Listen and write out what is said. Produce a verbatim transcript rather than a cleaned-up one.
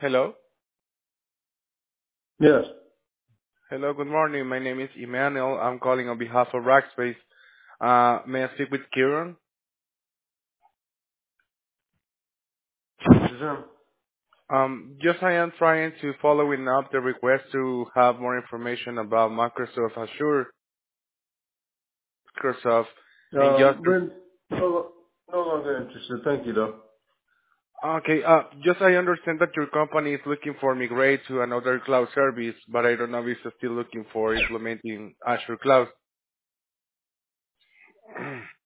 Hello. Yes. Hello, good morning. My name is Emmanuel. I'm calling on behalf of Rackspace. Uh, May I speak with Kieran? This is him. Um, Just I am trying to following up the request to have more information about Microsoft Azure, Microsoft, and just... Um, we're no, no longer interested. Thank you, though. Okay, uh, just I understand that your company is looking for migrate to another cloud service, but I don't know if it's still looking for implementing Azure Cloud.